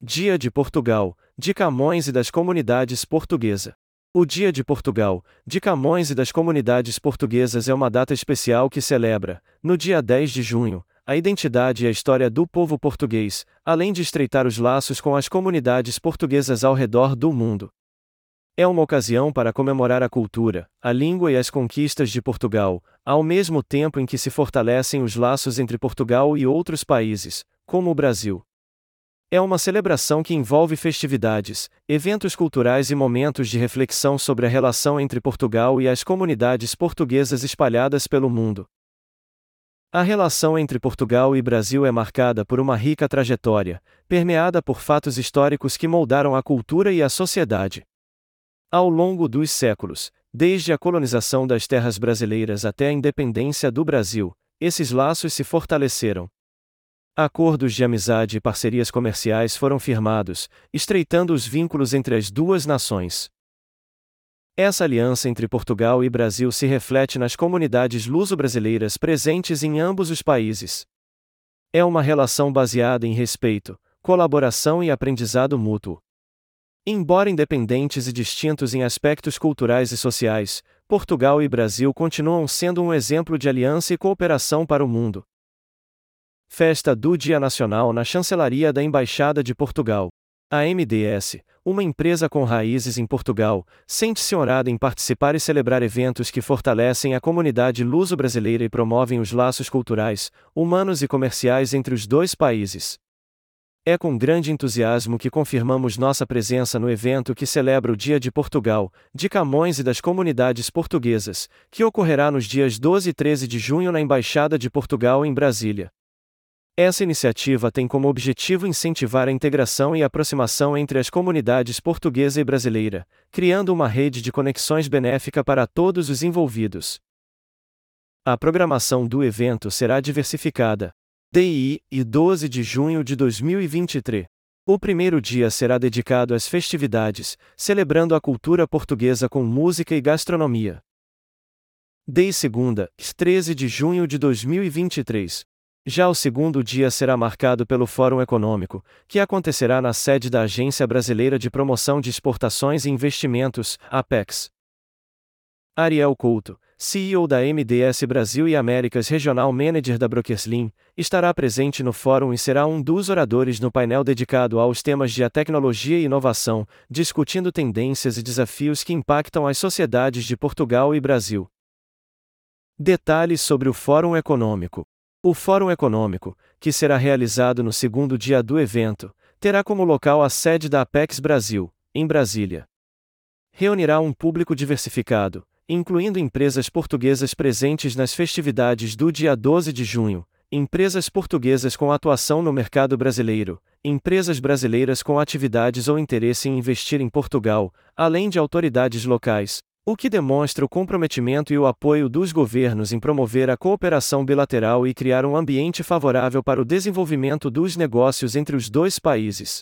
Dia de Portugal, de Camões e das Comunidades Portuguesa. O Dia de Portugal, de Camões e das Comunidades Portuguesas é uma data especial que celebra, no dia 10 de junho, a identidade e a história do povo português, além de estreitar os laços com as comunidades portuguesas ao redor do mundo. É uma ocasião para comemorar a cultura, a língua e as conquistas de Portugal, ao mesmo tempo em que se fortalecem os laços entre Portugal e outros países, como o Brasil. É uma celebração que envolve festividades, eventos culturais e momentos de reflexão sobre a relação entre Portugal e as comunidades portuguesas espalhadas pelo mundo. A relação entre Portugal e Brasil é marcada por uma rica trajetória, permeada por fatos históricos que moldaram a cultura e a sociedade. Ao longo dos séculos, desde a colonização das terras brasileiras até a independência do Brasil, esses laços se fortaleceram. Acordos de amizade e parcerias comerciais foram firmados, estreitando os vínculos entre as duas nações. Essa aliança entre Portugal e Brasil se reflete nas comunidades luso-brasileiras presentes em ambos os países. É uma relação baseada em respeito, colaboração e aprendizado mútuo. Embora independentes e distintos em aspectos culturais e sociais, Portugal e Brasil continuam sendo um exemplo de aliança e cooperação para o mundo. Festa do Dia Nacional na Chancelaria da Embaixada de Portugal. A MDS, uma empresa com raízes em Portugal, sente-se honrada em participar e celebrar eventos que fortalecem a comunidade luso-brasileira e promovem os laços culturais, humanos e comerciais entre os dois países. É com grande entusiasmo que confirmamos nossa presença no evento que celebra o Dia de Portugal, de Camões e das Comunidades Portuguesas, que ocorrerá nos dias 12 e 13 de junho na Embaixada de Portugal em Brasília. Essa iniciativa tem como objetivo incentivar a integração e aproximação entre as comunidades portuguesa e brasileira, criando uma rede de conexões benéfica para todos os envolvidos. A programação do evento será diversificada. DI e 12 de junho de 2023. O primeiro dia será dedicado às festividades, celebrando a cultura portuguesa com música e gastronomia. DI segunda, 13 de junho de 2023. Já o segundo dia será marcado pelo Fórum Econômico, que acontecerá na sede da Agência Brasileira de Promoção de Exportações e Investimentos, APEX. Ariel Couto, CEO da MDS Brasil e Américas Regional Manager da Brokerslim, estará presente no fórum e será um dos oradores no painel dedicado aos temas de tecnologia e inovação, discutindo tendências e desafios que impactam as sociedades de Portugal e Brasil. Detalhes sobre o Fórum Econômico. O Fórum Econômico, que será realizado no segundo dia do evento, terá como local a sede da Apex Brasil, em Brasília. Reunirá um público diversificado, incluindo empresas portuguesas presentes nas festividades do dia 12 de junho, empresas portuguesas com atuação no mercado brasileiro, empresas brasileiras com atividades ou interesse em investir em Portugal, além de autoridades locais, o que demonstra o comprometimento e o apoio dos governos em promover a cooperação bilateral e criar um ambiente favorável para o desenvolvimento dos negócios entre os dois países.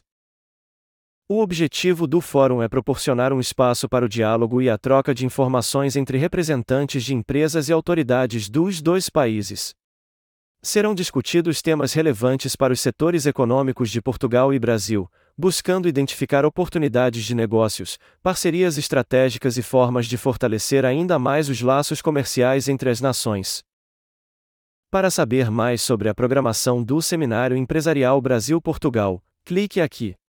O objetivo do fórum é proporcionar um espaço para o diálogo e a troca de informações entre representantes de empresas e autoridades dos dois países. Serão discutidos temas relevantes para os setores econômicos de Portugal e Brasil, buscando identificar oportunidades de negócios, parcerias estratégicas e formas de fortalecer ainda mais os laços comerciais entre as nações. Para saber mais sobre a programação do Seminário Empresarial Brasil-Portugal, clique aqui.